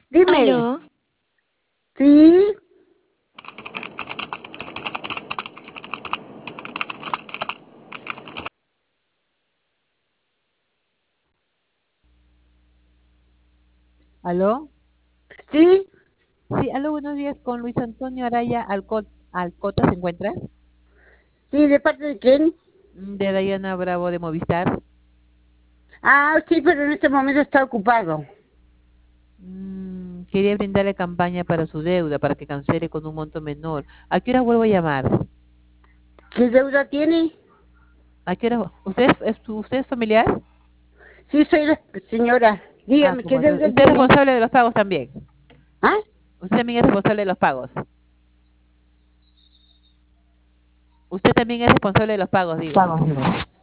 Dime. Aló, Sí. ¿Aló? Sí. Sí, aló, buenos días. Con Luis Antonio Araya Alcota, ¿se encuentra? Sí, ¿de parte de quién? De Dayana Bravo de Movistar. Ah, sí, pero en este momento está ocupado. Quería brindarle campaña para su deuda, para que cancele con un monto menor. ¿A qué hora vuelvo a llamar? ¿Qué deuda tiene? ¿A qué hora? ¿Usted es familiar? Sí, soy la señora. Ah, Dígame, ¿qué como tal. deuda ¿Usted es tiene? responsable de los pagos también? ¿Ah? ¿Usted también es responsable de los pagos? Usted también es responsable de los pagos, digo.